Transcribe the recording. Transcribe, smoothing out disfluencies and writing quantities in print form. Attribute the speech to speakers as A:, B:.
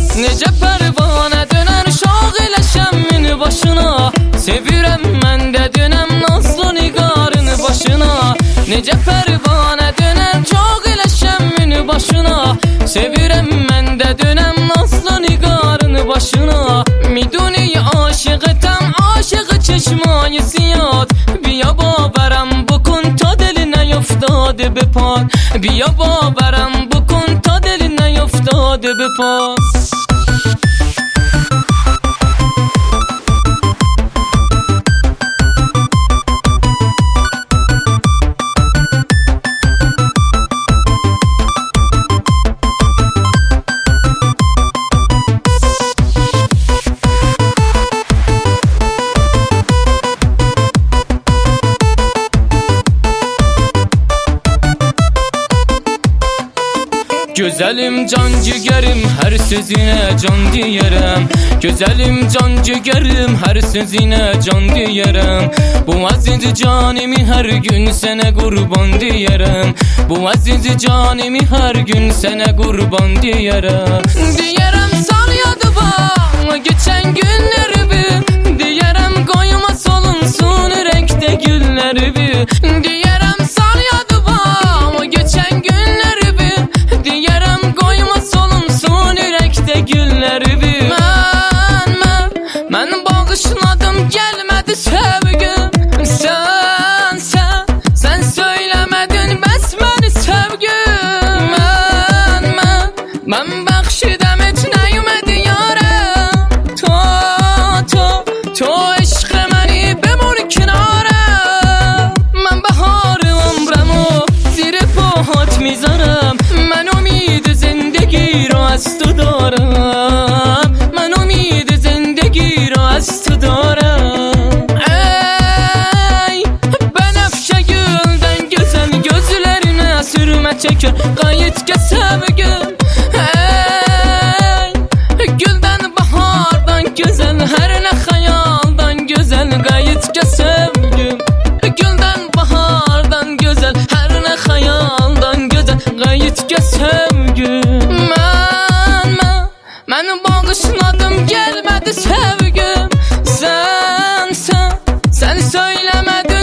A: Necə pərvanə dönər şağiləşəmin başına. Sevirəm mən də dönəm nazlı nigarın başına. Necə pərvanə dönər şağiləşəmin başına. Sevirəm mən də dönəm nazlı nigarın başına. میدونی عاشقتم عاشق چشمای سیاد. بیا باورم بکن تا دل نیفتاده به پات. بیا باورم بکن تا دل نیفتاده به پات. Güzelim can ciğerim her sözüne can diyerem. Güzelim can ciğerim her sözüne can diyerem. Bu aziz canimi her gün sana kurban diyerem. Bu aziz canimi her gün sana kurban diyerem. Diyerem sal yadıma geçen günlerimi. Diyerem koyma solunsun renkte güllerimi. Diyerem sal yadıma geçen günlerimi. Diyerem koyma solunsun yürekte güllerimi. Ben bağışladım gelmedi sevgim. Sen söylemedin bəs məni sevgim. Ben bəxşidəm heç nəymədi yarəm. To eşq məni bemur kinarəm. Ben bahar ömrəmو زیر پاهات میذارم. من امید زندگی رو از تو دارم. من امید زندگی رو از تو دارم. ey benefşe gülden güzel gözlerine sürme çeker gayet sevgim. Ey gülden bahardan güzel her ne hayaldan güzel gayet sevgim. Gülden bahardan güzel her ne hayaldan güzel gayet sevgim. Ben bağışladım gelmedi sevgim. Sen söylemedin